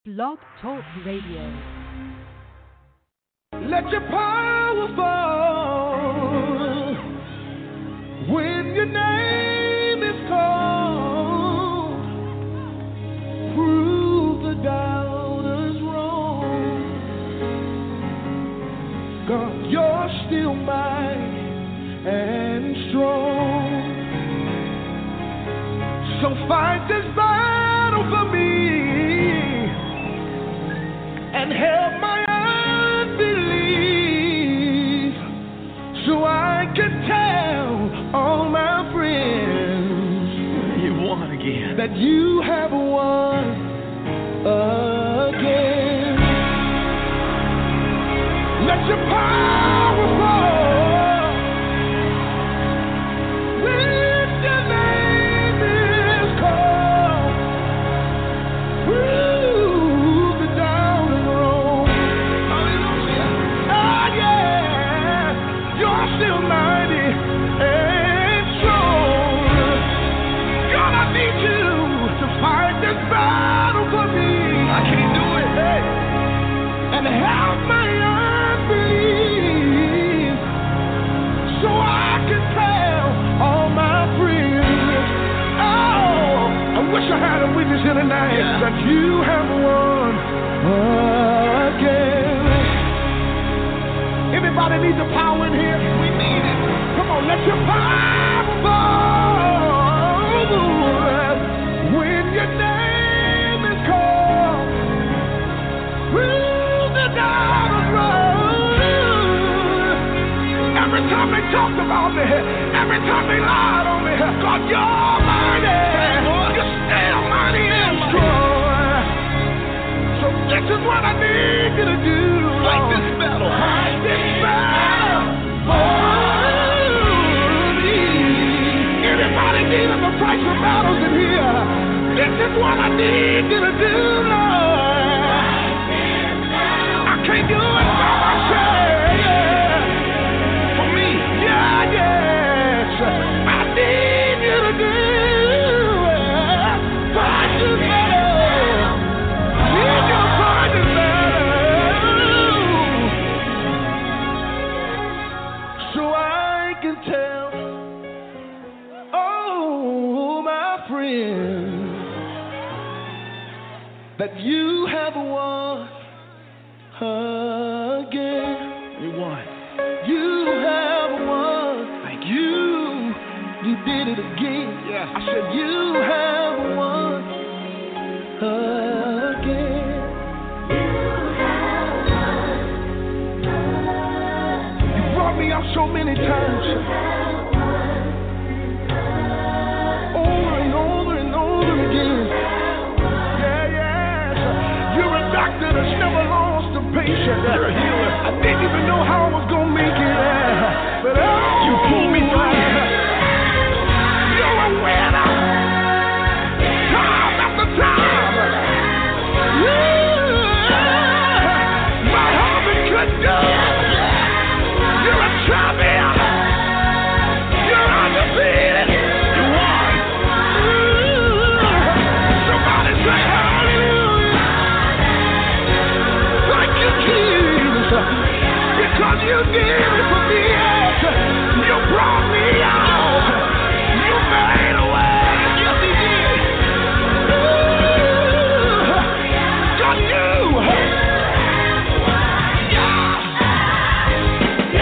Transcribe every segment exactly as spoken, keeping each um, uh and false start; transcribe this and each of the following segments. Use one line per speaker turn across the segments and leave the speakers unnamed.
Blog Talk Radio.
Let your power fall when your name is called. Prove the doubters wrong. God, you're still mighty and strong. So fight this battle for me and help my unbelief, so I can tell all my friends you won again, that you have won again. Let your power fall. Here tonight, yeah, that you have won again. Everybody needs a power in here. We need it. Come on, let your power fall when your name is called. Through the dark road. Every time they talked about me, every time they lied on me, God, you're mighty. You're still mighty. So this is what I need you to do. Fight this battle. Fight this battle for me. Anybody needing the price of battles in here? This is what I need you to do, Lord. I can't do it by myself. For me, yeah, yes. I need you to do. Fight this battle. That you have won again. You won. You have won. Thank you. You did it again. Yeah. I said you have won again. You have won. You brought me out so many times. Over and over and over again. Doctor that's never lost a patient. You're a healer. I didn't even know how I was gonna make it, uh, but oh, you pulled me through. You're a winner, time after time. Yeah. My husband could do it. You're a champion. You're undefeated. You won. Somebody say hallelujah. Because you did it for me, you brought me out, you made a way, yes he did. Ooh, God knew. Yeah.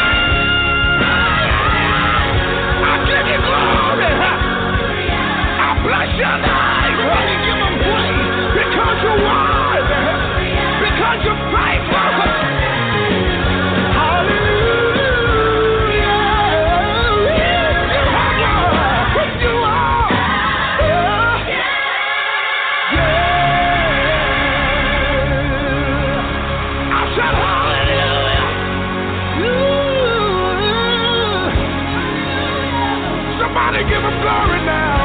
Yeah. I give you glory, I bless your name, I give him praise, because you're wise, because you're faithful. Give him glory now.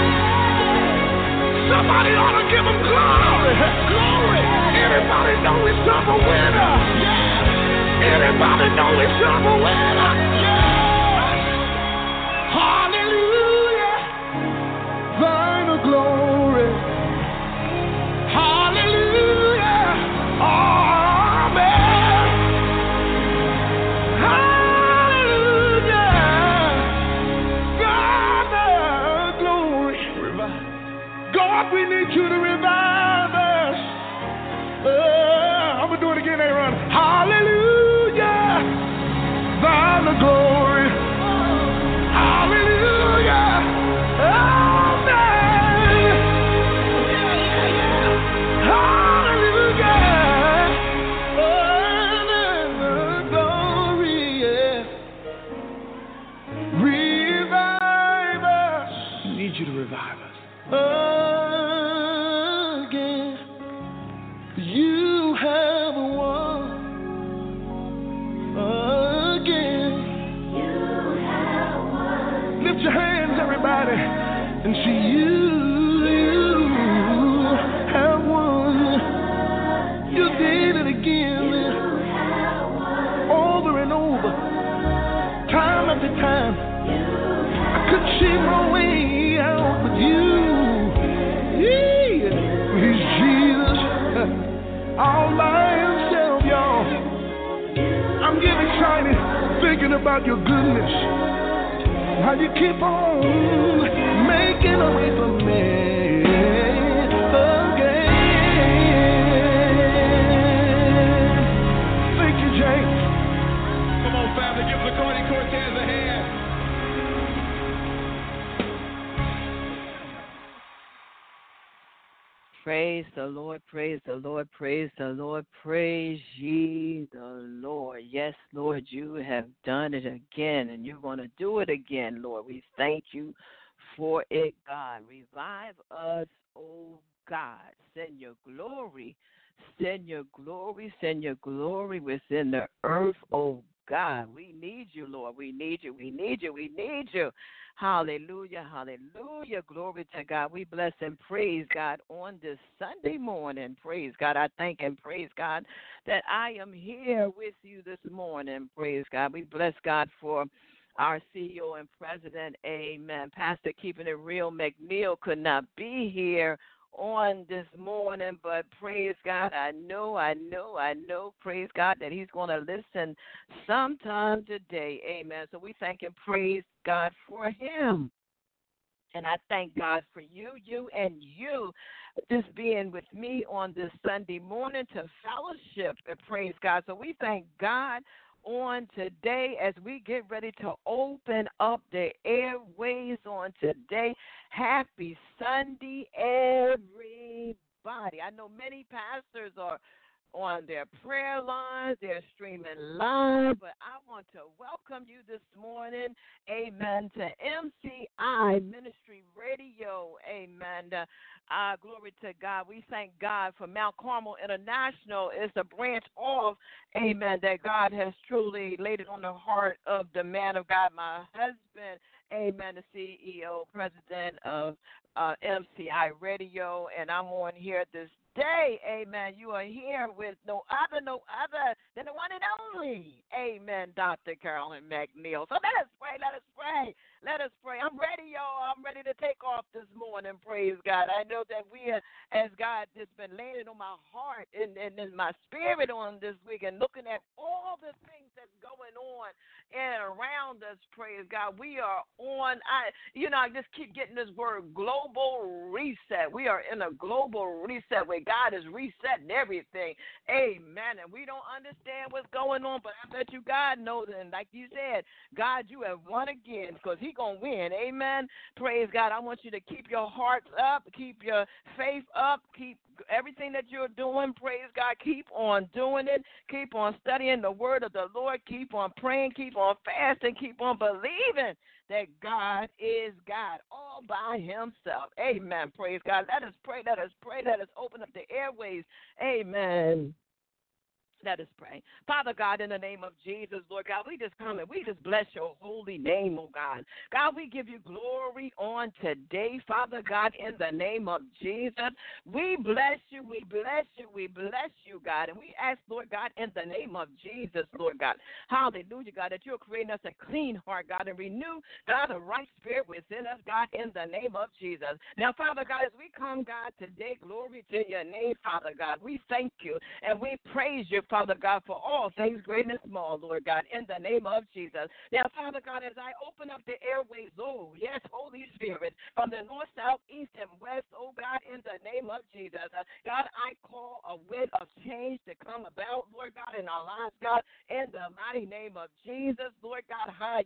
Somebody ought to give him glory. Glory. Anybody know he's a winner? Yeah. Anybody know he's a winner? Yeah. Hallelujah. Thine the glory. Hallelujah. You have won again. You have won. Lift your hands, everybody, and see you. You have won. You did it again. Over and over, time after time. I could see my way out, but you, yeah, he's Jesus, all by himself, y'all. I'm getting excited thinking about your goodness, how you keep on making a way for me again. Thank you, James. Come on, family, give Zacardi Cortez a hand.
Praise the Lord, praise the Lord, praise the Lord, praise ye the Lord. Yes, Lord, you have done it again, and you're going to do it again, Lord. We thank you for it, God. Revive us, oh God. Send your glory, send your glory, send your glory within the earth, oh God. We need you, Lord. We need you, we need you, we need you. Hallelujah, hallelujah. Glory to God. We bless and praise God on this Sunday morning. Praise God. I thank and praise God that I am here with you this morning. Praise God. We bless God for our C E O and President. Amen. Pastor Keeping It Real McNeil could not be here on this morning, but praise God, I know, I know, I know, praise God, that he's going to listen sometime today. Amen. So we thank and praise God for him. And I thank God for you, you, and you just being with me on this Sunday morning to fellowship and praise God. So we thank God on today as we get ready to open up the airways on today. Happy Sunday, everybody. I know many pastors are on their prayer lines, they're streaming live, but I want to welcome you this morning, amen, to M C I Ministry Radio, amen. Uh, uh, glory to God. We thank God for Mount Carmel International. It's a branch of, amen, that God has truly laid it on the heart of the man of God, my husband, amen, the C E O, president of uh, M C I Radio, and I'm on here this day, amen. You are here with no other, no other than the one and only, amen, Doctor Carolyn McNeil. So let us pray, let us pray, let us pray. I'm ready, y'all. I'm ready to take off this morning, praise God. I know that we, as God has been laying on my heart and, and in my spirit on this week and looking at all the things that's going on and around us, praise God. We are on, I, you know, I just keep getting this word, global reset. We are in a global reset where God is resetting everything. Amen. And we don't understand what's going on, but I bet you God knows. And like you said, God, you have won again because he's going to win. Amen. Praise God. I want you to keep your hearts up, keep your faith up, keep everything that you're doing. Praise God. Keep on doing it. Keep on studying the word of the Lord. Keep on praying. Keep on fasting. Keep on believing that God is God all by himself. Amen. Praise God. Let us pray. Let us pray. Let us open up the airways. Amen. Let us pray. Father God, in the name of Jesus, Lord God, we just come and we just bless your holy name, oh God. God, we give you glory on today, Father God, in the name of Jesus. We bless you, we bless you, we bless you, God. And we ask, Lord God, in the name of Jesus, Lord God, hallelujah, God, that you're creating us a clean heart, God, and renew, God, a right spirit within us, God, in the name of Jesus. Now, Father God, as we come, God, today, glory to your name, Father God, we thank you and we praise you, Father God, for all things great and small, Lord God, in the name of Jesus. Now, Father God, as I open up the airways, oh, yes, Holy Spirit, from the north, south, east, and west, oh God, in the name of Jesus. Uh, God, I call a wind of change to come about, Lord God, in our lives, God, in the mighty name of Jesus, Lord God. God,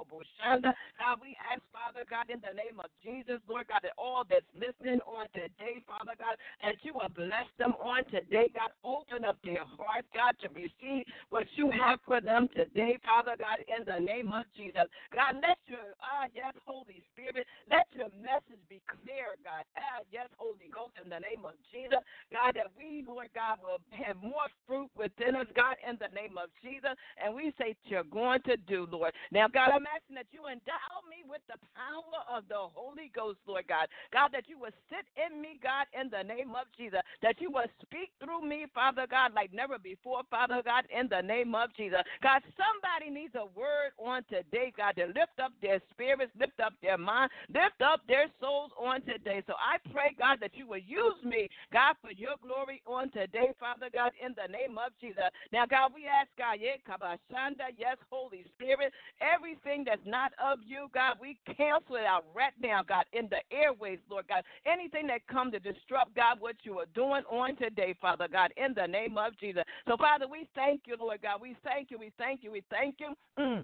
we ask, Father God, in the name of Jesus, Lord God, that all that's listening on today, Father God, that you will bless them on today, God. Open up their hearts, God, to receive what you have for them today, Father God, in the name of Jesus. God, let your, ah, yes, Holy Spirit, let your message be clear, God. Ah, yes, Holy Ghost, in the name of Jesus, God, that we, Lord God, will have more fruit within us, God, in the name of Jesus. And we say that you're going to do, Lord. Now, God, I'm asking that you endow me with the power of the Holy Ghost, Lord God. God, that you will sit in me, God, in the name of Jesus. That you will speak through me, Father God, like never before, Father God, in the name of Jesus. God, somebody needs a word on today, God, to lift up their spirits, lift up their mind, lift up their souls on today. So I pray, God, that you will use me, God, for your glory on today, Father God, in the name of Jesus. Now, God, we ask, God, yeah, Kabashanda, yes, Holy Spirit, everything that's not of you, God, we cancel it out right now, God, in the airways, Lord God. Anything that comes to disrupt, God, what you are doing on today, Father God, in the name of Jesus. So, Father, we thank you, Lord God. We thank you, we thank you, we thank you. Mm.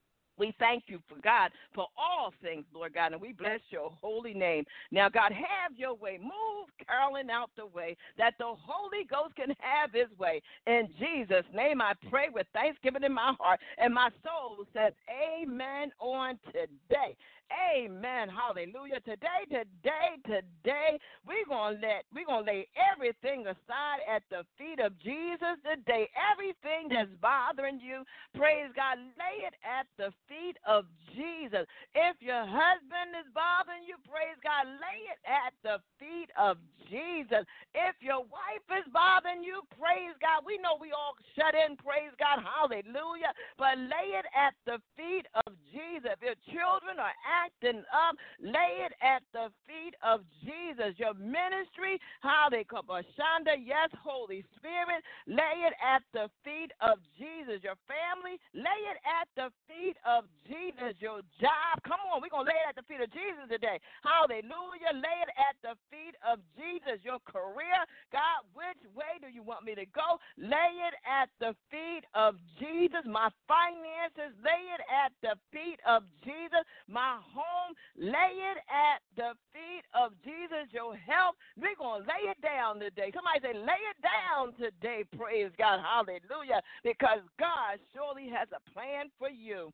We thank you, for God, for all things, Lord God, and we bless your holy name. Now, God, have your way. Move Carolyn out the way that the Holy Ghost can have his way. In Jesus' name, I pray with thanksgiving in my heart, and my soul says amen on today. Amen. Hallelujah. Today, today, today, we're gonna let we're gonna lay everything aside at the feet of Jesus today. Everything that's bothering you, praise God, lay it at the feet of Jesus. If your husband is bothering you, praise God, lay it at the feet of Jesus. If your wife is bothering you, praise God. We know we all shut in, praise God, hallelujah. But lay it at the feet of Jesus. If your children are acting up, lay it at the feet of Jesus. Your ministry, hallelujah, yes, Holy Spirit, lay it at the feet of Jesus. Your family, lay it at the feet of Jesus. Your job, come on, we're going to lay it at the feet of Jesus today. Hallelujah, lay it at the feet of Jesus. Your career, God, which way do you want me to go? Lay it at the feet of Jesus. My finances, lay it at the feet of Jesus. My home, lay it at the feet of Jesus. Your health, we're going to lay it down today. Somebody say, lay it down today. Praise God. Hallelujah. Because God surely has a plan for you.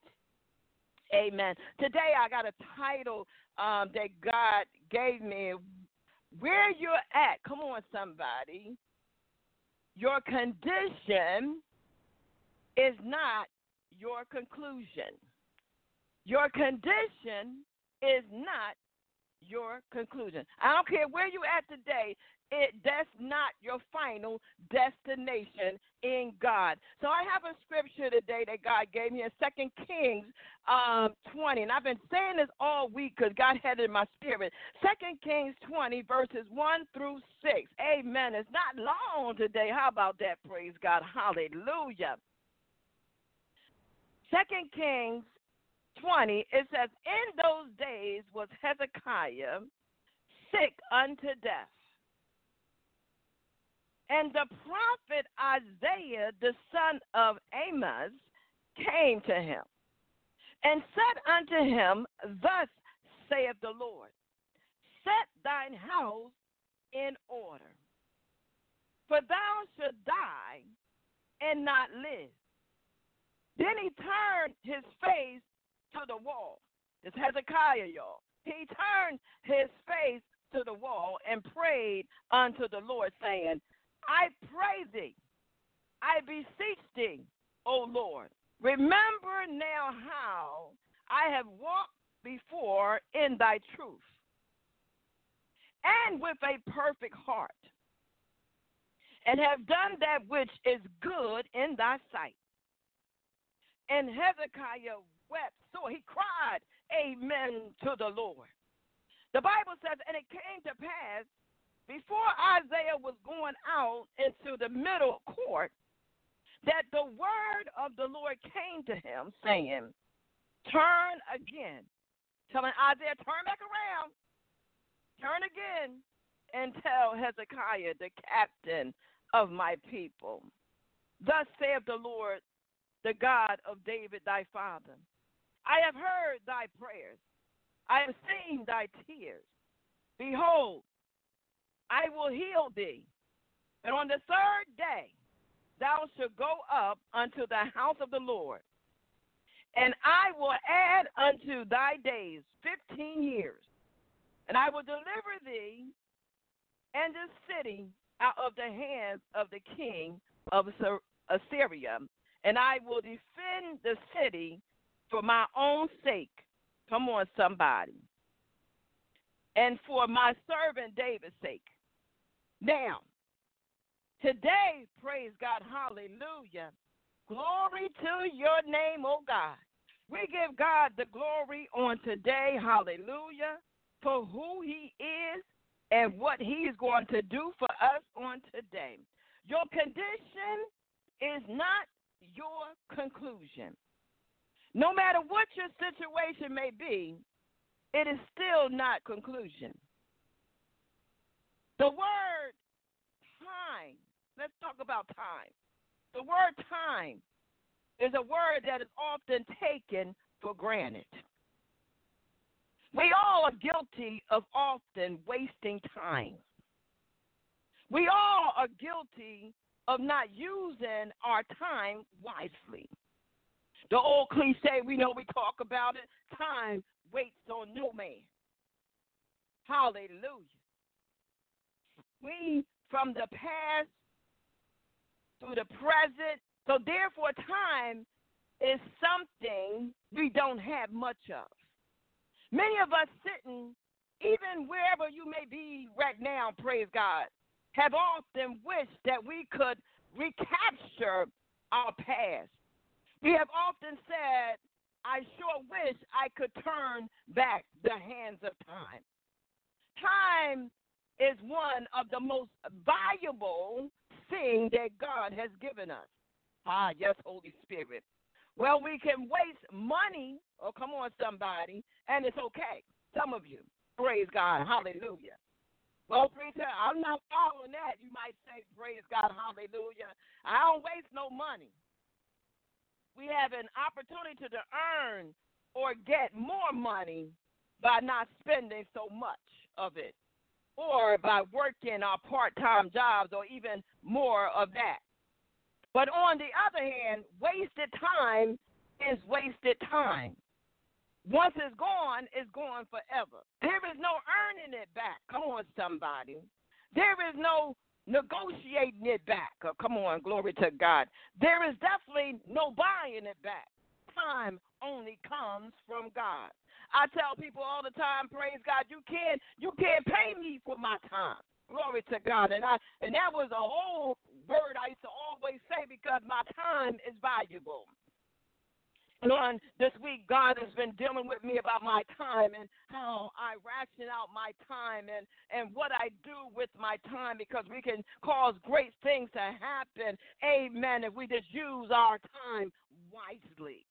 Amen. Today I got a title um, that God gave me. Where you're at, come on, somebody. Your condition is not your conclusion. Your condition is not your conclusion. I don't care where you're at today. It, that's not your final destination in God. So I have a scripture today that God gave me in Second Kings um, twenty. And I've been saying this all week because God had it in my spirit. Second Kings twenty, verses one through six. Amen. It's not long today. How about that? Praise God. Hallelujah. Second Kings twenty, it says, in those days was Hezekiah sick unto death. And the prophet Isaiah, the son of Amos, came to him and said unto him, thus saith the Lord, set thine house in order, for thou shalt die and not live. Then he turned his face to the wall. It's Hezekiah, y'all. He turned his face to the wall and prayed unto the Lord, saying, I pray thee, I beseech thee, O Lord, remember now how I have walked before in thy truth, and with a perfect heart, and have done that which is good in thy sight. And Hezekiah wept, so he cried, amen, to the Lord. The Bible says, and it came to pass, before Isaiah was going out into the middle court, that the word of the Lord came to him, saying, turn again. Telling Isaiah, turn back around. Turn again and tell Hezekiah, the captain of my people. Thus saith the Lord, the God of David thy father. I have heard thy prayers. I have seen thy tears. Behold, I will heal thee. And on the third day thou shalt go up unto the house of the Lord, and I will add unto thy days fifteen years. And I will deliver thee and this city out of the hands of the king of Assyria, and I will defend the city for my own sake. Come on, somebody. And for my servant David's sake. Now, today, praise God, hallelujah. Glory to your name, oh God. We give God the glory on today, hallelujah, for who he is and what he's going to do for us on today. Your condition is not your conclusion. No matter what your situation may be, it is still not conclusion. The word time, let's talk about time. The word time is a word that is often taken for granted. We all are guilty of often wasting time. We all are guilty of not using our time wisely. The old cliche, we know we talk about it, time waits on no man. Hallelujah. We, from the past through the present, so therefore time is something we don't have much of. Many of us sitting, even wherever you may be right now, praise God, have often wished that we could recapture our past. We have often said, I sure wish I could turn back the hands of time. Time is one of the most valuable things that God has given us. Ah, yes, Holy Spirit. Well, we can waste money, oh, come on, somebody, and it's okay. Some of you, praise God, hallelujah. Well, preacher, I'm not following that. You might say, praise God, hallelujah. I don't waste no money. We have an opportunity to earn or get more money by not spending so much of it, or by working our part-time jobs, or even more of that. But on the other hand, wasted time is wasted time. Once it's gone, it's gone forever. There is no earning it back. Come on, somebody. There is no negotiating it back. Oh, come on, glory to God. There is definitely no buying it back. Time only comes from God. I tell people all the time, praise God, you can't you can't pay me for my time. Glory to God. And I and that was a whole word I used to always say, because my time is valuable. And on this week, God has been dealing with me about my time and how I ration out my time and, and what I do with my time, because we can cause great things to happen, amen, if we just use our time wisely.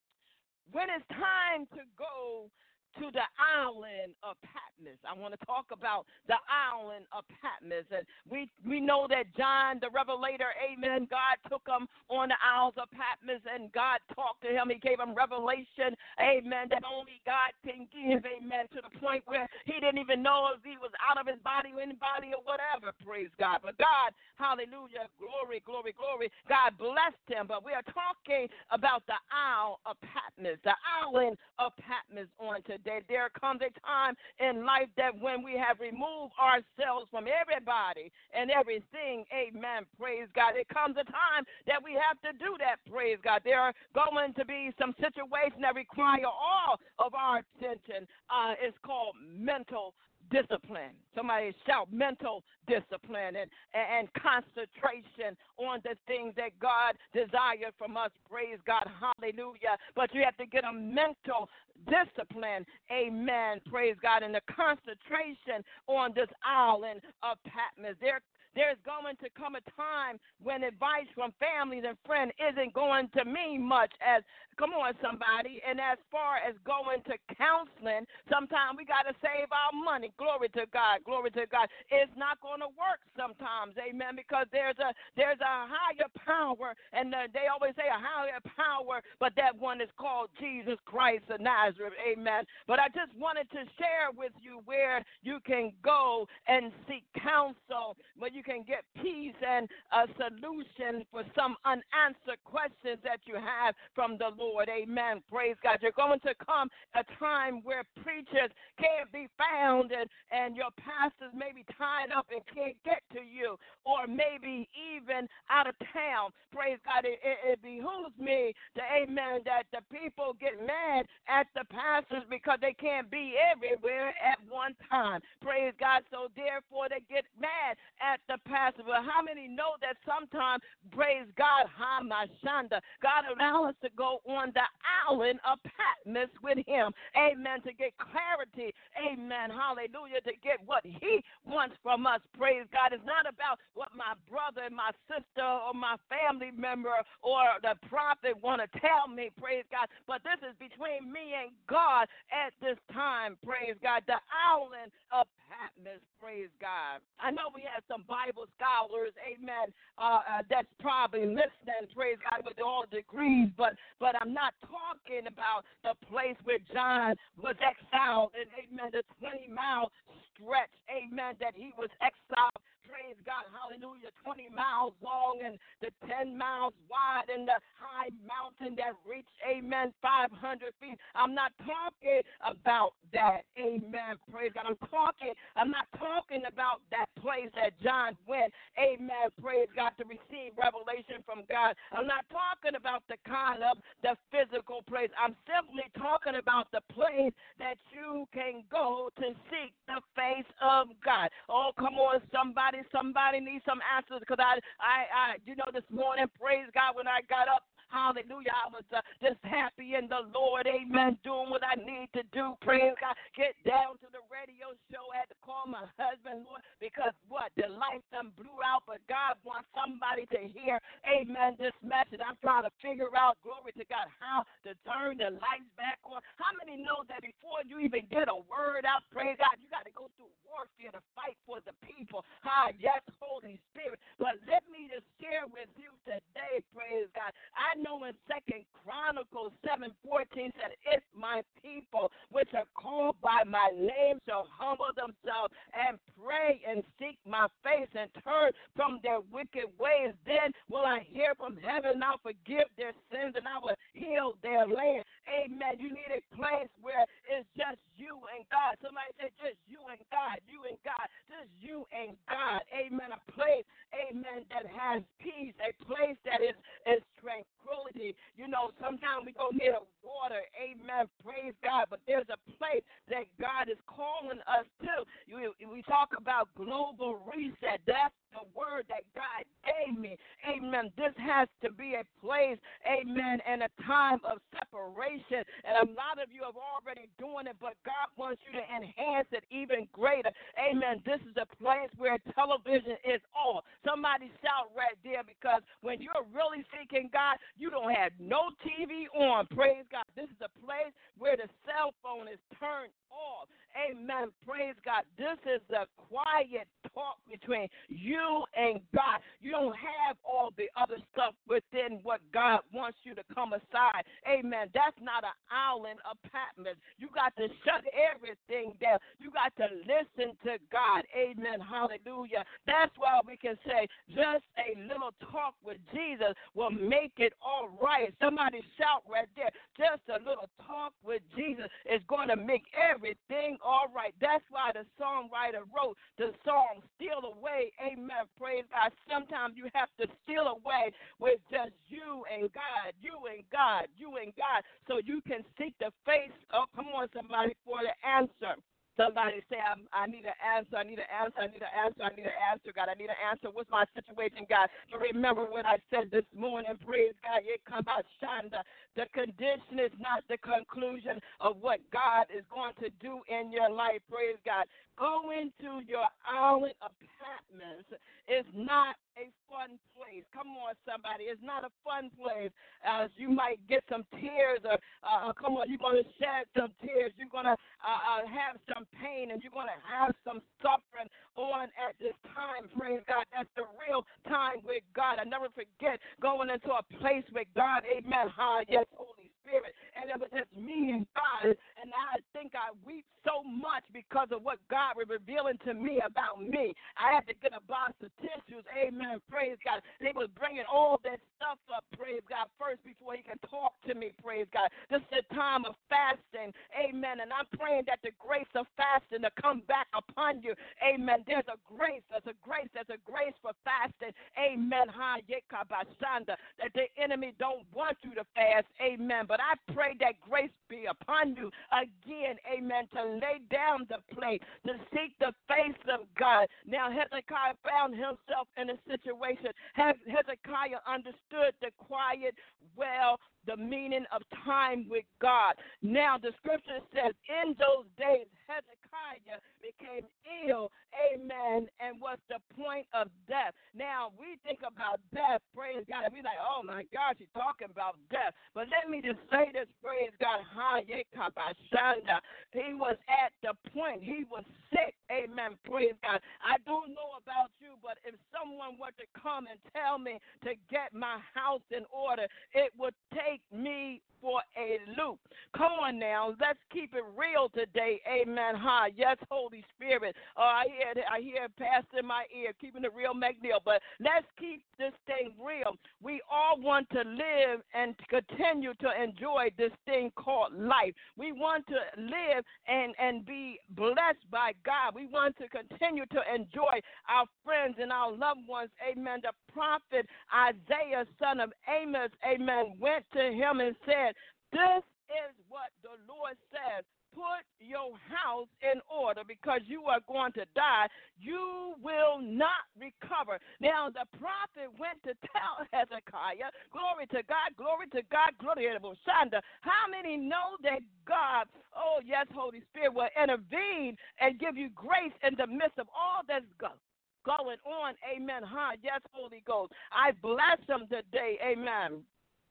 When it's time to go to the island of Patmos, I want to talk about the island of Patmos. And we, we know that John the Revelator, amen, God took him on the Isles of Patmos, and God talked to him. He gave him revelation, amen, that only God can give, amen, to the point where he didn't even know if he was out of his body or anybody or whatever, praise God. But God, hallelujah, glory, glory, glory, God blessed him. But we are talking about the Isle of Patmos, the island of Patmos on today. There comes a time in life that when we have removed ourselves from everybody and everything, amen, praise God, it comes a time that we have to do that, praise God. There are going to be some situations that require all of our attention. Uh, it's called mental discipline. Somebody shout mental discipline and, and concentration on the things that God desires from us. Praise God. Hallelujah. But you have to get a mental discipline. Amen. Praise God. And the concentration on this island of Patmos. There There's going to come a time when advice from families and friends isn't going to mean much as, come on, somebody. And as far as going to counseling, sometimes we got to save our money. Glory to God. Glory to God. It's not going to work sometimes. Amen. Because there's a there's a higher power. And uh, they always say a higher power, but that one is called Jesus Christ of Nazareth. Amen. But I just wanted to share with you where you can go and seek counsel, where you can get peace and a solution for some unanswered questions that you have from the Lord. Lord. Amen. Praise God. You're going to come a time where preachers can't be found and, and your pastors may be tied up and can't get to you, or maybe even out of town. Praise God. It, it, it behooves me to, amen, that the people get mad at the pastors because they can't be everywhere at one time. Praise God. So therefore they get mad at the pastor. But how many know that sometimes, praise God, Hamashanda, God allows us to go on the island of Patmos with him. Amen. To get clarity. Amen. Hallelujah. To get what he wants from us. Praise God. It's not about what my brother and my sister or my family member or the prophet want to tell me. Praise God. But this is between me and God at this time. Praise God. The island of Patmos. Praise God. I know we have some Bible scholars, amen, uh, uh, that's probably listening, praise God, with all degrees, but but I'm not talking about the place where John was exiled and, amen, the twenty-mile stretch, amen, that he was exiled. Praise God, hallelujah, twenty miles long and the ten miles wide and the high mountain that reached, amen, five hundred feet. I'm not talking about that, amen, praise God. I'm talking, I'm not talking about that place that John went, amen, praise God, to receive revelation from God. I'm not talking about the kind of the physical place. I'm simply talking about the place that you can go to seek the face of God. Oh, come on, somebody. Somebody needs some answers because I, I, I, you know, this morning, praise God, when I got up, hallelujah, I was uh, just happy in the Lord, amen, doing what I need to do, praise God, get down to the radio show, I had to call my husband, Lord, because what, the lights done blew out, but God wants somebody to hear, amen, this message. I'm trying to figure out, glory to God, how to turn the lights back on. How many know that before you even get a word out, praise God, you got to go through warfare to fight for the people? Hi, yes, Holy Spirit, but let me just share with you today, praise God, I know in Second Chronicles seven fourteen said, if my people, which are called by my name, shall humble themselves and pray and seek my face and turn from their wicked ways, then will I hear from heaven and I'll forgive their sins and I will heal their land. Amen. You need a place where it's just you and God. Somebody say just you and God, you and God, just you and God. Amen. A place, amen, that has peace, a place that is, is tranquility. You know, sometimes we go near the water, amen, praise God, but there's a place that God is calling us to. You, we talk about global reset. That's the word that God gave me. Amen. This has to be a place, amen, and a time of separation. And a lot of you have already doing it, but God wants you to enhance it even greater. Amen. This is a place where television is off. Somebody shout right there, because when you're really seeking God, you don't have no T V on. Praise God. This is a place where the cell phone is turned off. Amen. Praise God. This is a quiet talk between you and God. You don't have all the other stuff within what God wants you to come aside. Amen. That's not an island of Patmos. You got to shut everything down. You got to listen to God. Amen. Hallelujah. That's why we can say just a little talk with Jesus will make it all right. Somebody shout right there. Just a little talk with Jesus is going to make everything all right. That's why the songwriter wrote the song, Steal Away. Amen. Praise God. Sometimes you have to steal away with just you and God, you and God, you and God, so you can seek the face. Oh, come on, somebody, for the answer. Somebody say, I, I need an answer, I need an answer, I need an answer, I need an answer, God, I need an answer. What's my situation, God? To remember what I said this morning, praise God, it come out Shonda. The condition is not the conclusion of what God is going to do in your life, praise God. Go into your island of Patmos. It's not a fun place. Come on, somebody. It's not a fun place. Uh, you might get some tears, or uh, come on, you're going to shed some tears. You're going to uh, uh, have some pain, and you're going to have some suffering on at this time. Praise God. That's the real time with God. I never forget going into a place with God. Amen. Hi, yes, Holy Spirit. And it was just me and God. And I think I weep so much because of what God was revealing to me about me. I had to get a box of tissues. Amen. Praise God. They was bringing all that stuff up, praise God, first before he can talk to me, praise God. This is a time of fasting. Amen. And I'm praying that the grace of fasting to come back upon you. Amen. There's a grace. There's a grace. There's a grace for fasting. Amen. That the enemy don't want you to fast. Amen. But I pray that grace be upon you again. Amen. To lay down the plate, to seek the face of God. Now, Hezekiah found himself in a situation. Hezekiah understood the quiet well, the meaning of time with God. Now, the scripture says, in those days, Hezekiah became ill, amen, and was the point of death. Now, we think about death, praise God, and we like, oh my gosh, he's talking about death. But let me just say this, praise God, he was at the point, he was sick, amen, praise God. I don't know about you, but if someone were to come and tell me to get my house in order, it would take me for a loop. Come on now, let's keep it real today. Amen. Hi, yes, Holy Spirit. Oh, I hear I hear it pass in my ear, keeping it real, McNeil. But let's keep this thing real. We all want to live and continue to enjoy this thing called life. We want to live and, and be blessed by God. We want to continue to enjoy our friends and our loved ones. Amen. The prophet Isaiah, son of Amos, amen, went to him and said, this is what the Lord says. Put your house in order because you are going to die. You will not recover. Now, the prophet went to tell Hezekiah, glory to God, glory to God, glory to Shanda. How many know that God, oh, yes, Holy Spirit, will intervene and give you grace in the midst of all that's going going on? Amen. Huh? Yes, Holy Ghost. I bless him today. Amen.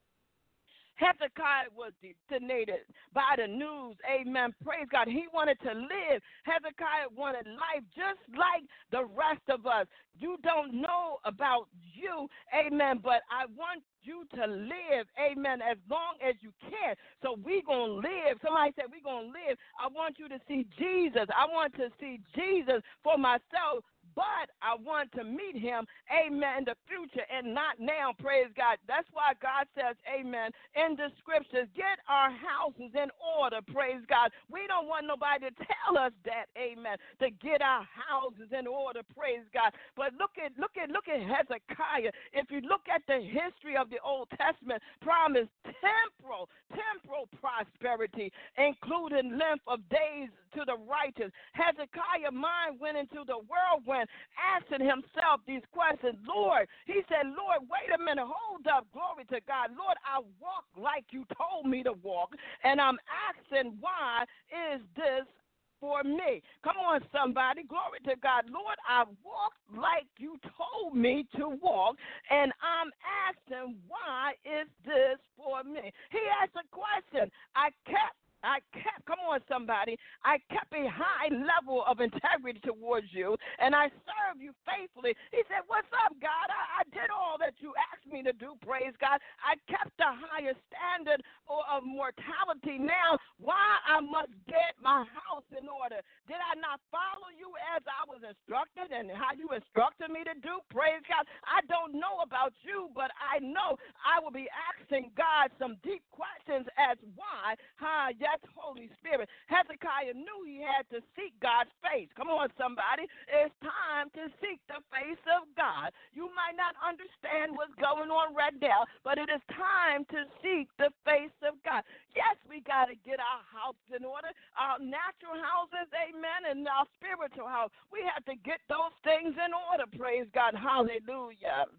Hezekiah was detonated by the news. Amen. Praise God. He wanted to live. Hezekiah wanted life just like the rest of us. You don't know about you. Amen. But I want you to live. Amen. As long as you can. So we're going to live. Somebody said we're going to live. I want you to see Jesus. I want to see Jesus for myself. But I want to meet him, amen, in the future and not now, praise God. That's why God says, amen, in the scriptures, get our houses in order, praise God. We don't want nobody to tell us that, amen, to get our houses in order, praise God. But look at, look at, look at Hezekiah. If you look at the history of the Old Testament, promised temporal, temporal prosperity, including length of days to the righteous. Hezekiah's mind went into the whirlwind, asking himself these questions. Lord, he said, Lord, wait a minute, hold up, glory to God. Lord, I walk like you told me to walk, and I'm asking, why is this for me? Come on, somebody, glory to God. Lord, I walked like you told me to walk, and I'm asking, why is this for me? He asked a question. I kept I kept, come on, somebody, I kept a high level of integrity towards you, and I served you faithfully. He said, what's up, God? I, I did all that you asked me to do, praise God. I kept the higher standard of mortality. Now, why I must get my house in order? Did I not follow you as I was instructed and how you instructed me to do? Praise God. I don't know about you, but I know I will be asking God some deep questions as why, huh, yes, Holy Spirit. Hezekiah knew he had to seek God's face. Come on, somebody. It's time to seek the face of God. You might not understand what's going on right now, but it is time to seek the face of God. Yes, we got to get our house in order, our natural houses, amen, and our spiritual house. We have to get those things in order, praise God. Hallelujah.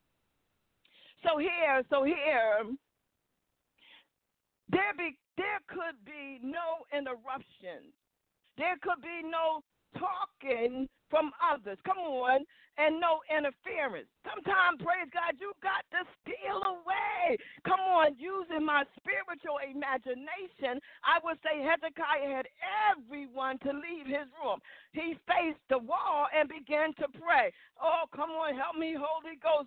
So here, so here, there be There could be no interruptions. There could be no talking from others. Come on. And no interference. Sometimes, praise God, you got to steal away. Come on. on, using my spiritual imagination, I would say Hezekiah had everyone to leave his room. He faced the wall and began to pray. Oh, come on, help me, Holy Ghost.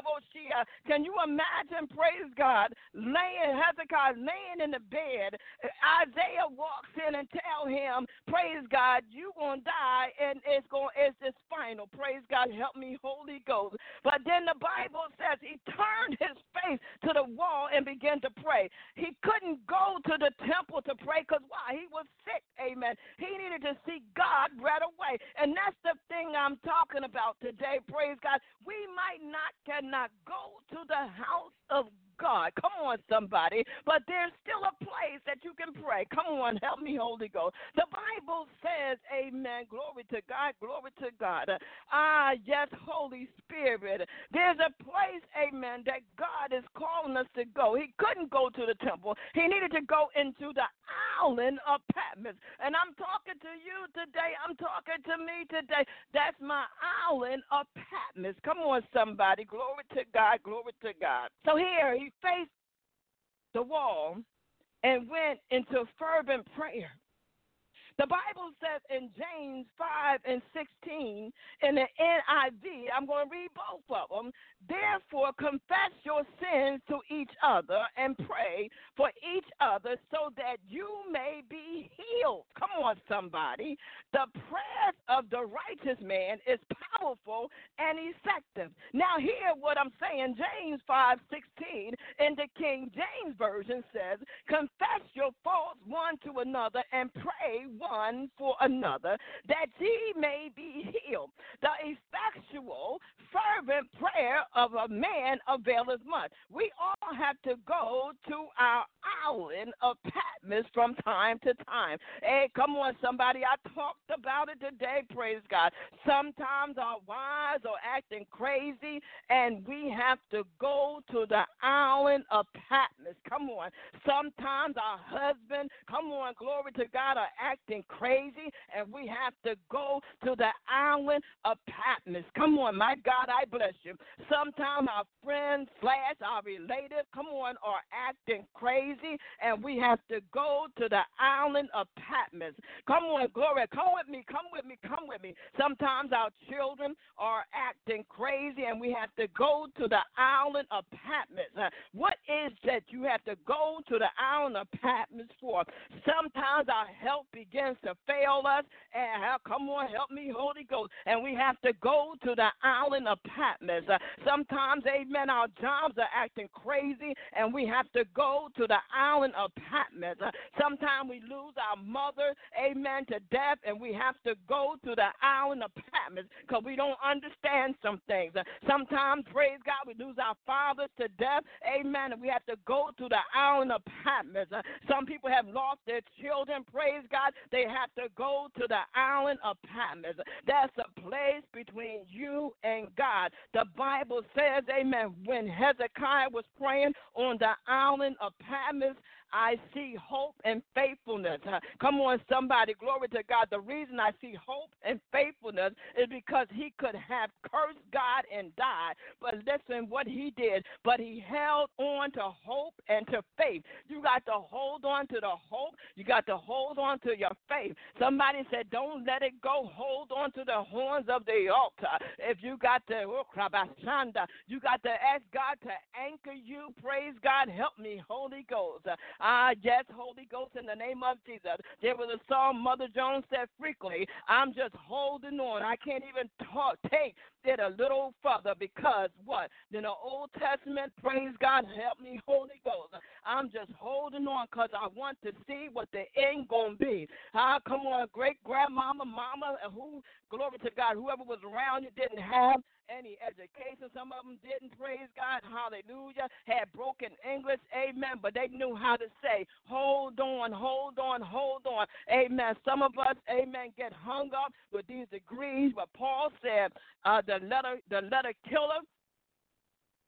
Can you imagine, praise God, laying, Hezekiah laying in the bed. Isaiah walks in and tell him, praise God, you going to die, and it's going, it's this final. Praise God, help me, Holy Ghost. But then the Bible says he turned his face to the wall and began to pray. He couldn't go to the temple to pray because why? He was sick, amen. He needed to see God right away. And that's the thing I'm talking about today, praise God. We might not, cannot go to the house of God. Come on, somebody. But there's still a place that you can pray. Come on, help me, Holy Ghost. The Bible says, amen, glory to God, glory to God. Ah, yes, Holy Spirit. There's a place, amen, that God is calling us to go. He couldn't go to the temple. He needed to go into the island of Patmos. And I'm talking to you today. I'm talking to me today. That's my island of Patmos. Come on, somebody. Glory to God, glory to God. So here, he faced the wall and went into fervent prayer. The Bible says in James five and sixteen in the N I V, I'm going to read both of them. Therefore, confess your sins to each other and pray for each other so that you may be healed. Come on, somebody. The prayer of the righteous man is powerful and effective. Now, hear what I'm saying. James five sixteen in the King James Version says, confess your faults one to another and pray one for another, that ye may be healed. The effectual, fervent prayer of a man availeth much. We all have to go to our island of Patmos from time to time. Hey, come on, somebody. I talked about it today, praise God. Sometimes our wives are acting crazy, and we have to go to the island of Patmos. Come on. Sometimes our husband, come on, glory to God, are acting crazy, and we have to go to the island of Patmos. Come on, my God, I bless you. Sometimes our friends slash our relatives, come on, are acting crazy, and we have to go to the island of Patmos. Come on, glory, come with me, come with me, come with me. Sometimes our children are acting crazy, and we have to go to the island of Patmos. Uh, what is that you have to go to the island of Patmos for? Sometimes our health begins to fail us, and uh, come on, help me, Holy Ghost, and we have to go to the island of Patmos. Uh, sometimes, amen, our jobs are acting crazy, and we have to go to the island of Patmos. Uh, sometimes we lose our mother, amen, to death, and we have to go to the island of Patmos because we don't understand some things. Uh, sometimes, praise God, we lose our fathers to death, amen, and we have to go to the island of Patmos. Uh, some people have lost their children, praise God, they have to go to the island of Patmos. That's a place between you and God. The Bible says, amen, when Hezekiah was praying on the island of Patmos, I see hope and faithfulness. Uh, come on, somebody. Glory to God. The reason I see hope and faithfulness is because he could have cursed God and died. But listen what he did. But he held on to hope and to faith. You got to hold on to the hope. You got to hold on to your faith. Somebody said, don't let it go. Hold on to the horns of the altar. If you got to, oh, you got to ask God to anchor you. Praise God. Help me, Holy Ghost. Uh, Ah, yes, Holy Ghost, in the name of Jesus. There was a song Mother Jones said frequently, I'm just holding on. I can't even talk, take it a little further because what? In the Old Testament, praise God, help me, Holy Ghost. I'm just holding on because I want to see what the end going to be. Ah, come on, great-grandmama, mama, who, glory to God, whoever was around you didn't have any education. Some of them didn't, praise God, hallelujah, had broken English, amen, but they knew how to say, hold on, hold on, hold on, amen. Some of us, amen, get hung up with these degrees, but Paul said uh, the letter, the letter killer, but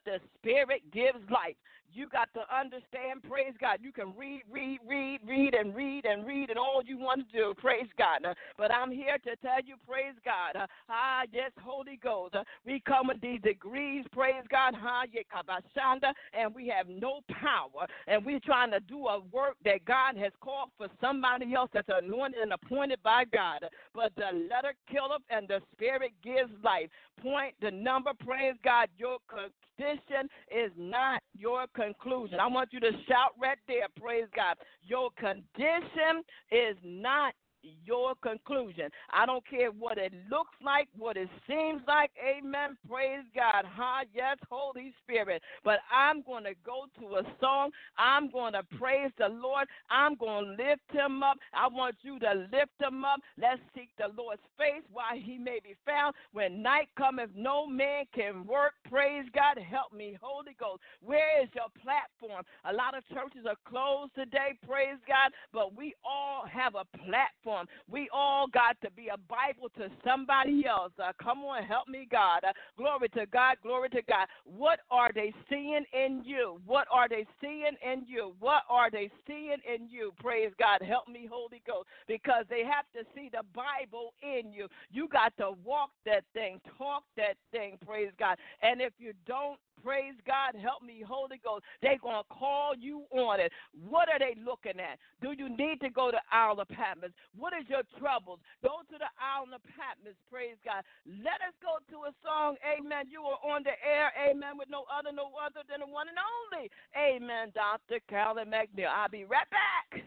the Spirit gives life. You got to understand, praise God. You can read, read, read, read, and read and read, and all you want to do, praise God. Uh, but I'm here to tell you, praise God. Uh, ah, yes, Holy Ghost. Uh, we come with these degrees, praise God. Ah, yeah, kabashanda, and we have no power. And we're trying to do a work that God has called for somebody else that's anointed and appointed by God. But the letter killeth and the Spirit gives life. Point the number, praise God. Your condition is not your conclusion. I want you to shout right there, praise God. Your condition is not your conclusion. I don't care what it looks like, what it seems like. Amen. Praise God. Ha, yes, Holy Spirit. But I'm going to go to a song. I'm going to praise the Lord. I'm going to lift him up. I want you to lift him up. Let's seek the Lord's face while he may be found. When night cometh, no man can work. Praise God. Help me, Holy Ghost. Where is your platform? A lot of churches are closed today. Praise God. But we all have a platform. We all got to be a Bible to somebody else. Uh, come on, help me, God. Uh, glory to God, glory to God. What are they seeing in you? What are they seeing in you? What are they seeing in you? Praise God, help me, Holy Ghost, because they have to see the Bible in you. You got to walk that thing, talk that thing, praise God. And if you don't, praise God, help me, Holy Ghost, they're going to call you on it. What are they looking at? Do you need to go to Isle of Patmos? What is your troubles? Go to the Isle of Patmos, praise God. Let us go to a song, amen. You are on the air, amen, with no other, no other than the one and only, amen, Doctor Carolyn McNeil. I'll be right back.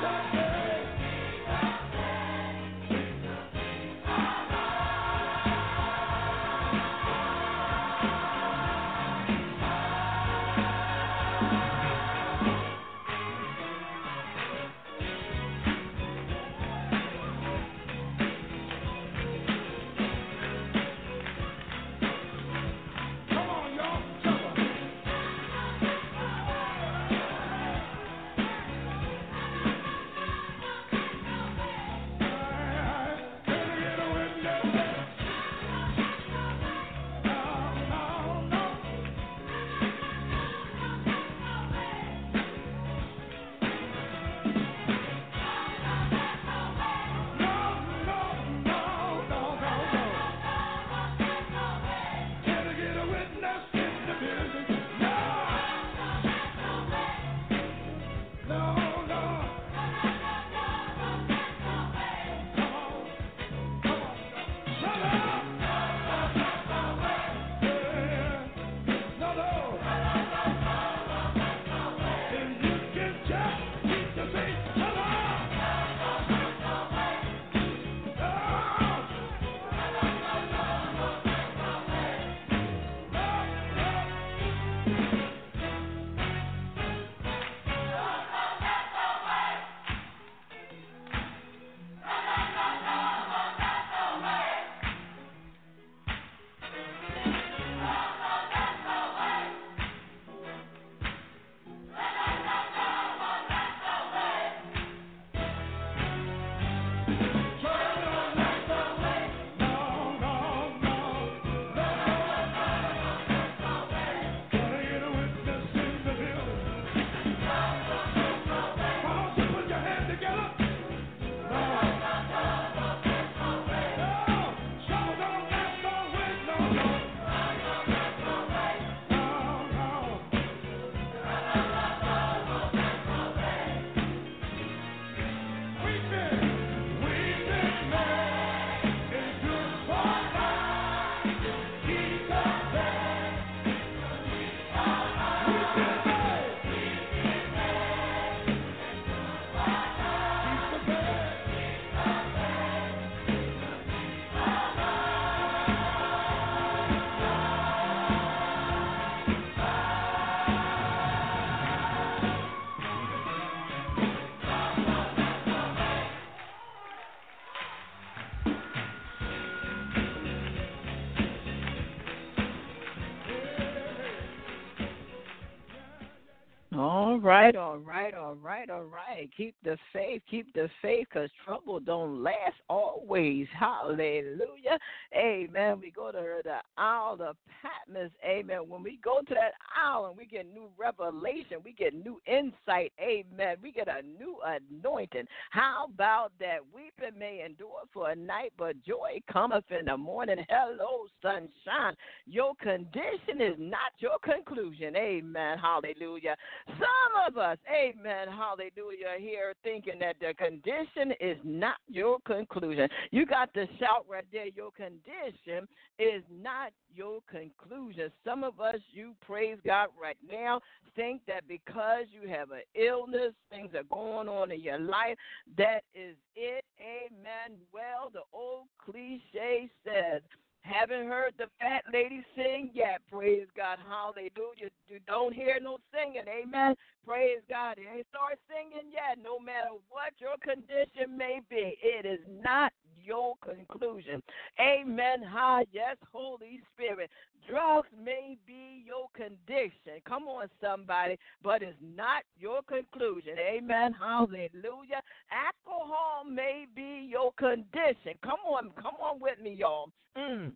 All right, all right, all right, all right. Keep the faith, keep the faith, because trouble don't last always. Hallelujah. Amen. We go to the Isle of Patmos. Amen. When we go to that island, we get new revelation. We get new insight. Amen. We get a new anointing. How about that? Weeping may endure for a night, but joy cometh in the morning. Hello, sunshine. Your condition is not your conclusion. Amen. Hallelujah. Some of us, amen, hallelujah, here thinking that the condition is not your conclusion. You got to shout right there, your condition is not your conclusion. Some of us, you praise God right now, think that because you have an illness, things are going on in your life, that is it. Amen. Well, the old cliche says, haven't heard the fat lady sing yet. Praise God. Hallelujah. You don't hear no singing. Amen. Praise God. They ain't start singing yet. No matter what your condition may be, it is not your conclusion. Amen. Hi. Yes, Holy Spirit. Drugs may be your condition. Come on, somebody. But it's not your conclusion. Amen. Hallelujah. Alcohol may be your condition. Come on. Come on with me, y'all. Mm.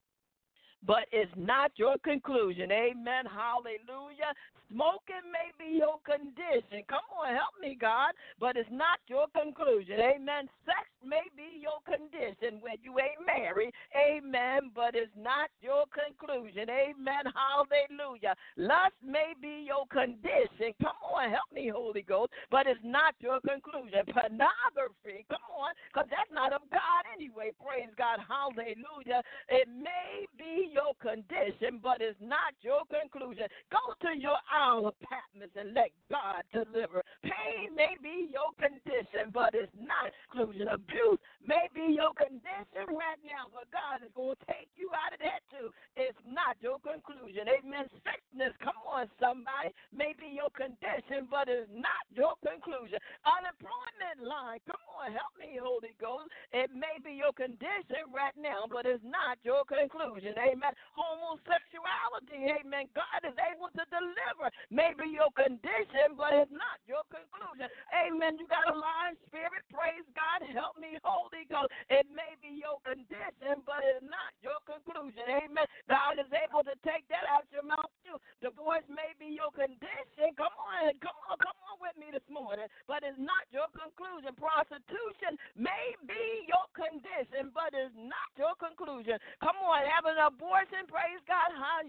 But it's not your conclusion. Amen. Hallelujah. Smoking may be your condition. Come on, help me, God. But it's not your conclusion. Amen. Sex may be your condition when you ain't married. Amen. But it's not your conclusion. Amen. Hallelujah. Lust may be your condition. Come on, help me, Holy Ghost. But it's not your conclusion. Pornography. Come on, because that's not of God anyway. Praise God. Hallelujah. It may be your condition, but it's not your conclusion. Go to your Isle of Patmos and let God deliver. Pain may be your condition. condition, but it's not conclusion. Abuse may be your condition right now, but God is going to take you out of that too. It's not your conclusion. Amen. Sickness, come on, somebody, may be your condition, but it's not your conclusion. Unemployment line, come on, help me, Holy Ghost. It may be your condition right now, but it's not your conclusion. Amen. Homosexuality, amen. God is able to deliver. Maybe your condition, but it's not your conclusion. Amen. You got a lying spirit. Praise God. Help me, Holy Ghost. It may be your condition, but it's not your conclusion. Amen. God is able to take that out your mouth too. Divorce may be your condition. Come on, come on, come on with me this morning, but it's not your conclusion. Prostitution may be your condition, but it's not your conclusion. Come on, have an abortion. Praise God.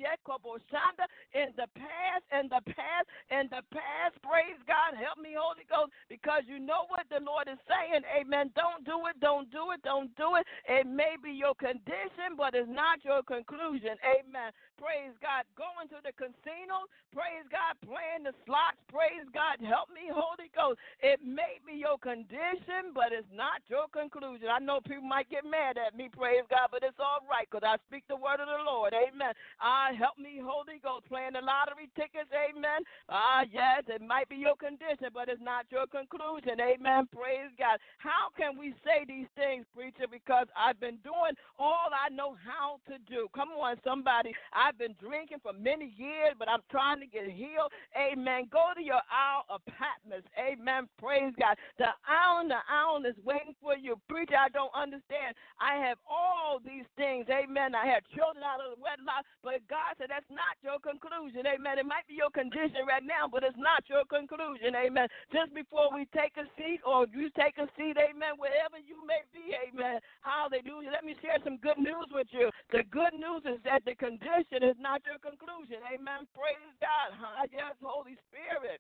In the past, in the past, in the past, praise God. Help me, Holy Ghost, because you know what the Lord is saying. Amen. Don't do it, don't do it, don't do it. It may be your condition, but it's not your conclusion. Amen. Praise God. Going to the casino, praise God. Playing the slots, praise God. Help me, Holy Ghost. It may be your condition, but it's not your conclusion. I know people might get mad at me, praise God, but it's all right because I speak the word of the Lord. Amen. Ah, help me, Holy Ghost. Playing the lottery tickets, amen. Ah, yes, it might be your condition, but it's not your conclusion. Amen. Praise God. How can we say these things, preacher? Because I've been doing all I know how to do. Come on, somebody. I've been drinking for many years, but I'm trying to get healed. Amen. Go to your Isle of Patmos. Amen. Praise God. The island, the island is waiting for you. Preacher, I don't understand. I have all these things. Amen. I have children out of the wedlock, but God said that's not your conclusion. Amen. It might be your condition right now, but it's not your conclusion. Amen. Just before we take a seat or you take a seat, amen, wherever you may be, amen. Hallelujah. Let me share some good news with you. The good news is that the condition is not your conclusion. Amen. Praise God. Yes, Holy Spirit.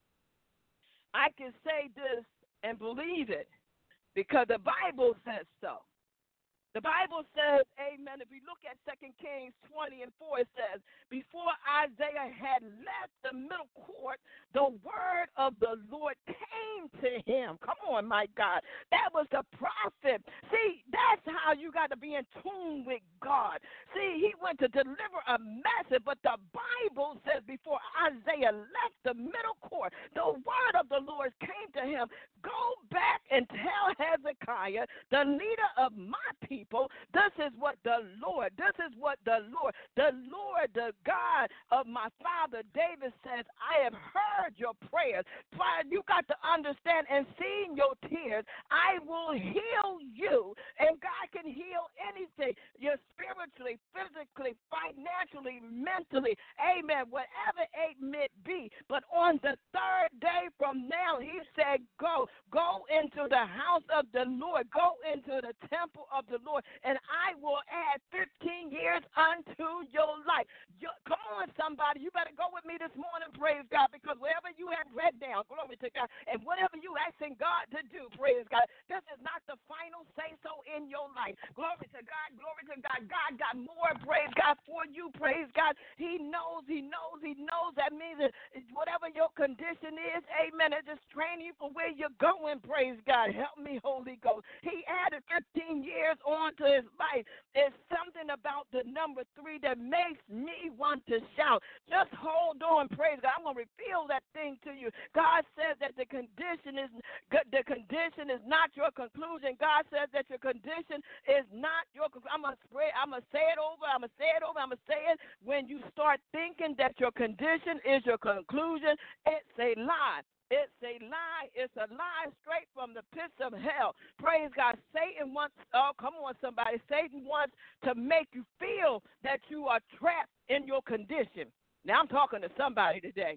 I can say this and believe it because the Bible says so. The Bible says, amen, if we look at Second Kings twenty and four, it says, before Isaiah had left the middle court, the word of the Lord came to him. Come on, my God. That was the prophet. See, that's how you got to be in tune with God. See, he went to deliver a message, but the Bible says before Isaiah left the middle court, the word of the Lord came to him. Go back and tell Hezekiah, the leader of my people, this is what the Lord, this is what the Lord, the Lord, the God of my father David says, I have heard your prayers. You got to understand and seeing your tears, I will heal you. And God can heal anything. You're spiritually, physically, financially, mentally. Amen. Whatever it may be. But on the third day from now, he said, go. Go into the house of the Lord. Go into the temple of the Lord. And I will add fifteen years unto your life. You, come on, somebody. You better go with me this morning, praise God, because whatever you have read down, glory to God, and whatever you asking God to do, praise God, this is not the final say-so in your life. Glory to God, glory to God. God got more, praise God, for you, praise God. He knows, he knows, he knows. That means that whatever your condition is, amen, it's just training you for where you're going, praise God. Help me, Holy Ghost. He added fifteen years on to his life. There's something about the number three that makes me want to shout. Just hold on, praise God. I'm going to reveal that thing to you. God says that the condition is the condition is not your conclusion. God says that your condition is not your conclusion. I'm going to spread, I'm going to say it over. I'm going to say it over. I'm going to say it. When you start thinking that your condition is your conclusion, it's a lie. It's a lie. It's a lie straight from the pits of hell. Praise God. Satan wants, oh, come on, somebody. Satan wants to make you feel that you are trapped in your condition. Now, I'm talking to somebody today.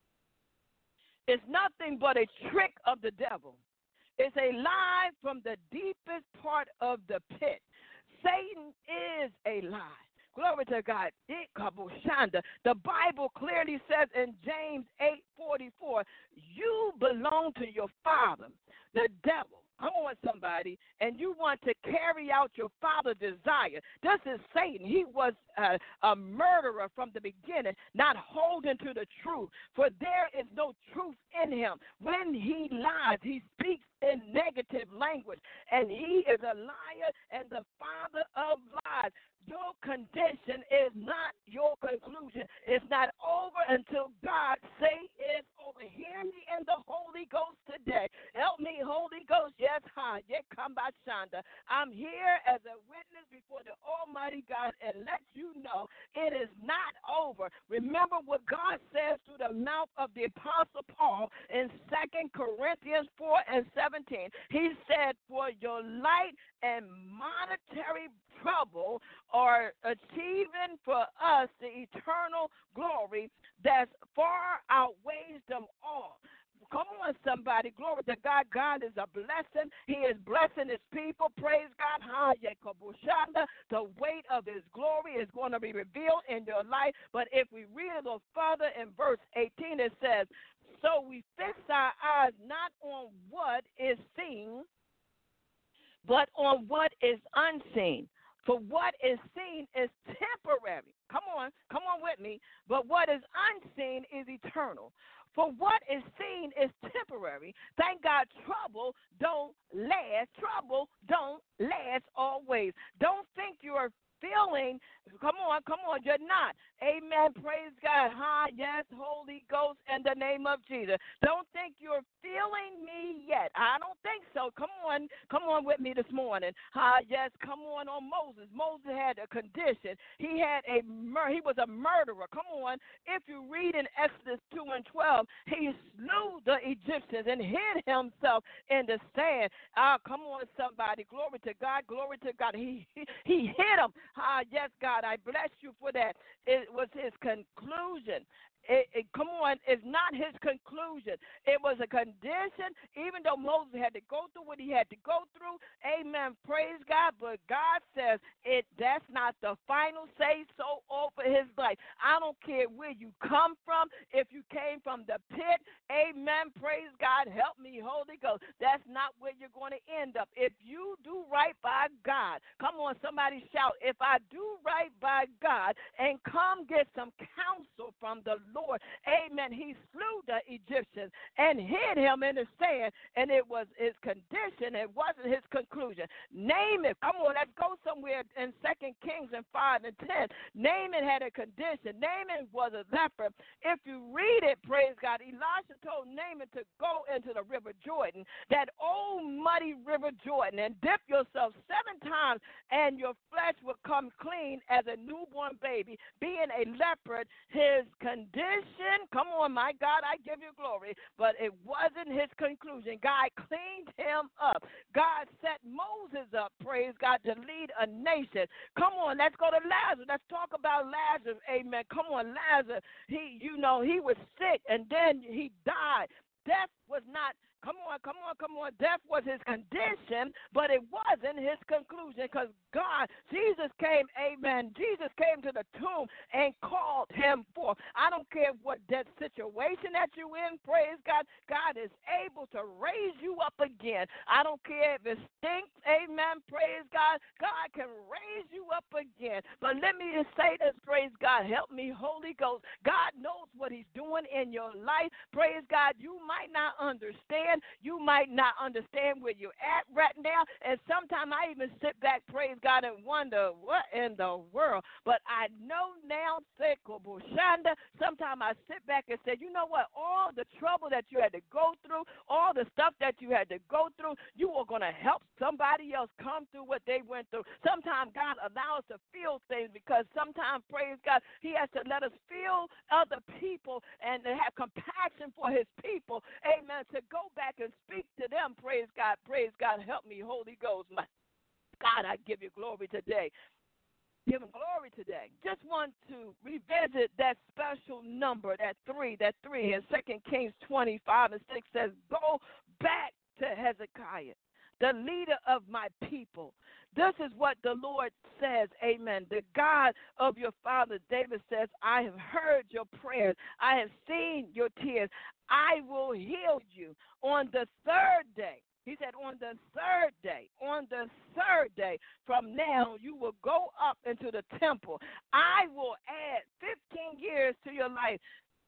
It's nothing but a trick of the devil. It's a lie from the deepest part of the pit. Satan is a lie. Glory to God. The Bible clearly says in James eight forty-four, you belong to your father, the devil. Come on, somebody, and you want to carry out your father's desire. This is Satan. He was a, a murderer from the beginning, not holding to the truth, for there is no truth in him. When he lies, he speaks in negative language. And he is a liar and the father of lies. Your condition is not your conclusion. It's not over until God say it's over. Hear me in the Holy Ghost today. Help me, Holy Ghost. Yes, hi. Yeah, come by Shonda. I'm here as a witness before the Almighty God and let you know it is not over. Remember what God says through the mouth of the Apostle Paul in Second Corinthians four and seventeen. He said, for your light and monetary trouble are achieving for us the eternal glory that far outweighs them all. Come on, somebody. Glory to God. God is a blessing. He is blessing his people. Praise God. The weight of his glory is going to be revealed in your life. But if we read a little further in verse eighteen, it says, so we fix our eyes not on what is seen, but on what is unseen. For what is seen is temporary. Come on, come on with me. But what is unseen is eternal. For what is seen is temporary. Thank God trouble don't last. Trouble don't last always. Don't think you are feeling, come on, come on, you're not. Amen. Praise God. Hi, yes, Holy Ghost, in the name of Jesus. Don't think you're feeling me yet. I don't think so. Come on, come on with me this morning. Hi, yes, come on on Moses. Moses had a condition. He had a mur- he was a murderer. Come on. If you read in Exodus two and twelve, he slew the Egyptians and hid himself in the sand. Ah, come on, somebody. Glory to God. Glory to God. He he, he hid them. Ah, yes, God, I bless you for that. It was his conclusion. It, it, come on, it's not his conclusion. It was a condition, even though Moses had to go through what he had to go through. Amen. Praise God. But God says it. That's not the final say so over his life. I don't care where you come from. If you came from the pit, amen. Praise God. Help me, Holy Ghost. That's not where you're going to end up. If you do right by God, come on, somebody shout, if I do right by God and come get some counsel from the Lord, amen, he slew the Egyptians and hid him in the sand, and it was his condition. It wasn't his conclusion. Name it. Come on, let's go somewhere in Second Kings and five and ten. Naaman had a condition. Naaman was a leper. If you read it, praise God, Elisha told Naaman to go into the river Jordan, that old muddy river Jordan, and dip yourself seven times, and your flesh will come clean as a newborn baby. Being a leopard, his condition, come on, my God, I give you glory, but it wasn't his conclusion. God cleaned him up. God set Moses up, praise God, to lead a nation. Come on, let's go to Lazarus. Let's talk about Lazarus, amen. Come on, Lazarus, he, you know, he was sick, and then he died. Death was not, come on, come on, come on. Death was his condition, but it wasn't his conclusion, because God, Jesus came, amen. Jesus came to the tomb and called him forth. I don't care what that situation that you're in, praise God. God is able to raise you up again. I don't care if it stinks, amen, praise God. God can raise you up again. But let me just say this, praise God. Help me, Holy Ghost. God knows what he's doing in your life. Praise God. You might not understand. You might not understand where you're at right now. And sometimes I even sit back, praise God, and wonder, what in the world? But I know now, sometimes I sit back and say, you know what? All the trouble that you had to go through, all the stuff that you had to go through, you are going to help somebody else come through what they went through. Sometimes God allows us to feel things, because sometimes, praise God, he has to let us feel other people and to have compassion for his people. Amen. To go back and speak to them. Praise God. Praise God. Help me, Holy Ghost. My God, I give you glory today. Give him glory today. Just want to revisit that special number, that three, that three in Second Kings twenty-five and six says, go back to Hezekiah, the leader of my people. This is what the Lord says, amen. The God of your father David says, I have heard your prayers. I have seen your tears. I will heal you on the third day. He said, on the third day, on the third day from now, you will go up into the temple. I will add fifteen years to your life.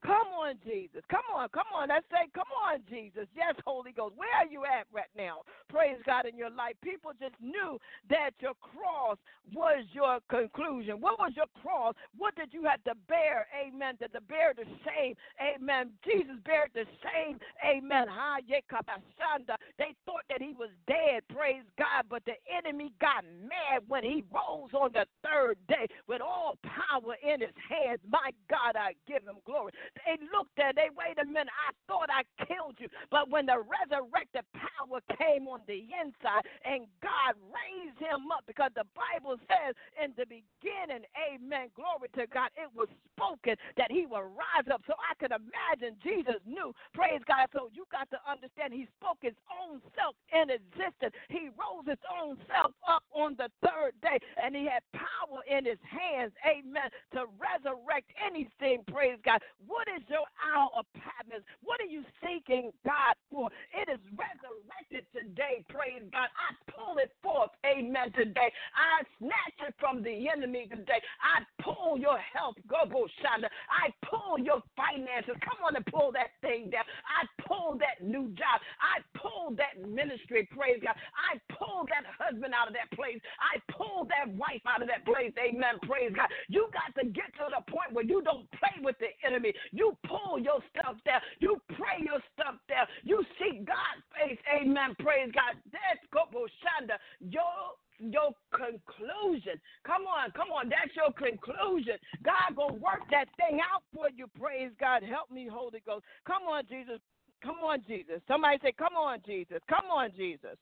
Come on, Jesus. Come on, come on. Let's say, come on, Jesus. Yes, Holy Ghost. Where are you at right now? Praise God in your life. People just knew that your cross was your conclusion. What was your cross? What did you have to bear? Amen. That to bear the shame. Amen. Jesus bared the shame. Amen. They thought that he was dead. Praise God. But the enemy got mad when he rose on the third day with all power in his hands. My God, I give him glory. They looked at, they, wait a minute, I thought I killed you. But when the resurrected power came on the inside and God raised him up, because the Bible says in the beginning, amen, glory to God, it was spoken that he will rise up. So I can imagine Jesus knew, praise God. So you got to understand he spoke his own self in existence. He rose his own self up on the third day, and he had power in his hands, amen, to resurrect anything, praise God. What is your hour of Patmos? What are you seeking God for? It is resurrected today, praise God. I pull it forth, amen, today. I snatch it from the enemy today. I pull your health, go, Shonda. I pull your finances. Come on and pull that thing down. I pull that new job. I pull that ministry, praise God. I pull that husband out of that place. I pull that wife out of that place, amen, praise God. You got to get to the point where you don't play with the enemy. You pull your stuff down. You pray your stuff down. You seek God's face. Amen. Praise God. That's Gobo Shanda. Your your conclusion. Come on, come on. That's your conclusion. God gonna work that thing out for you. Praise God. Help me, Holy Ghost. Come on, Jesus. Come on, Jesus. Somebody say, come on, Jesus. Come on, Jesus.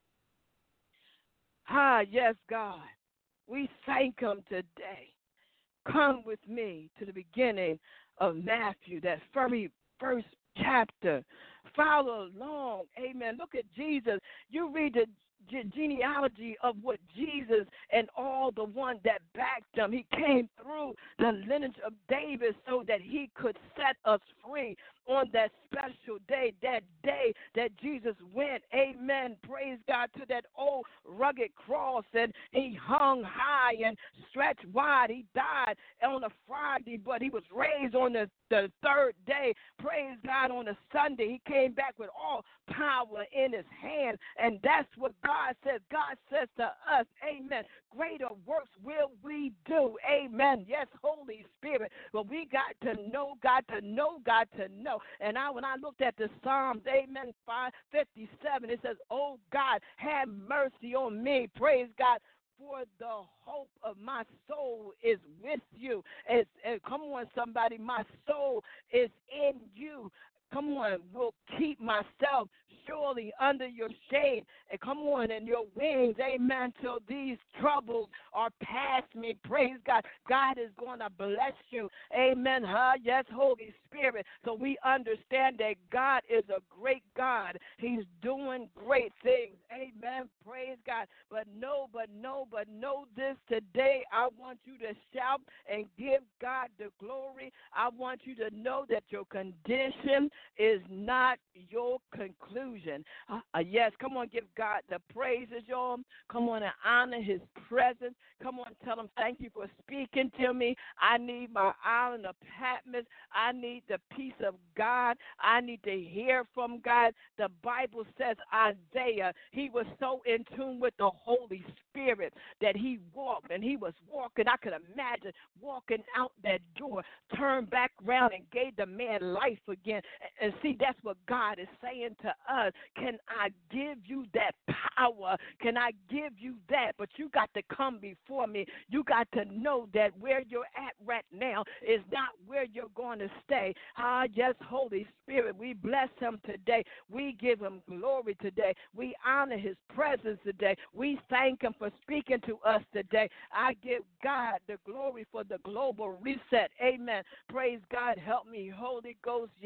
Ah, yes, God. We thank him today. Come with me to the beginning of Matthew, that very first chapter. Follow along. Amen. Look at Jesus. You read the ge- genealogy of what Jesus and all the one that backed him. He came through the lineage of David so that he could set us free on that special day, that day that Jesus went, amen, praise God, to that old rugged cross, and he hung high and stretched wide. He died on a Friday, but he was raised on the, the third day, praise God, on a Sunday. He came back with all power in his hand, and that's what God says. God says to us, amen, greater works will we do, amen. Yes, Holy Spirit, but we got to know God, to know God, to know. And I, when I looked at the Psalms, amen, five fifty-seven, it says, oh God, have mercy on me, praise God, for the hope of my soul is with you. It's, uh, come on, somebody, my soul is in you. Come on, we'll keep myself surely under your shade. And come on, and your wings, amen, till these troubles are past me. Praise God. God is going to bless you. Amen. Huh? Yes, Holy Spirit. So we understand that God is a great God. He's doing great things. Amen. Praise God. But no, but no, but know this today. I want you to shout and give God the glory. I want you to know that your condition is not your conclusion. Uh, uh, yes, come on, give God the praises, y'all. Come on and honor his presence. Come on, tell him thank you for speaking to me. I need my island of Patmos. I need the peace of God. I need to hear from God. The Bible says Isaiah, he was so in tune with the Holy Spirit that he walked, and he was walking. I could imagine walking out that door, turned back around and gave the man life again. And see, that's what God is saying to us. Can I give you that power? Can I give you that? But you got to come before me. You got to know that where you're at right now is not where you're going to stay. Ah, yes, Holy Spirit, we bless him today. We give him glory today. We honor his presence today. We thank him for speaking to us today. I give God the glory for the global reset. Amen. Praise God. Help me, Holy Ghost. Yes.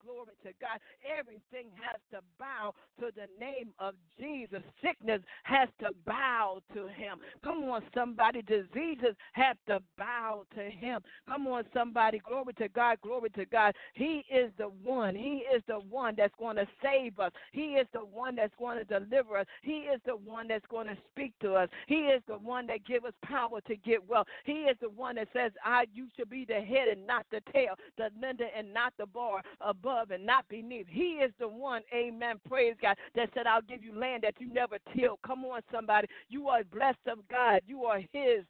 glory to God. Everything has to bow to the name of Jesus. Sickness has to bow to him. Come on, somebody. Diseases have to bow to him. Come on, somebody. Glory to God. Glory to God. He is the one. He is the one that's going to save us. He is the one that's going to deliver us. He is the one that's going to speak to us. He is the one that gives us power to get well. He is the one that says, I, you should be the head and not the tail, the lender and not the bar, above and not beneath. He is the one, amen, praise God, that said, I'll give you land that you never till. Come on, somebody. You are blessed of God. You are his.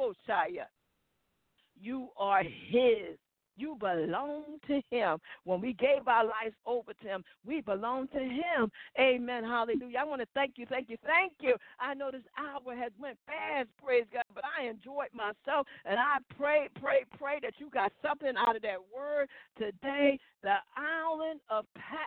You are his. You belong to him. When we gave our lives over to him, we belong to him. Amen. Hallelujah. I want to thank you, thank you, thank you. I know this hour has went fast, praise God, but I enjoyed myself, and I pray, pray, pray that you got something out of that word today. The island of Patmos.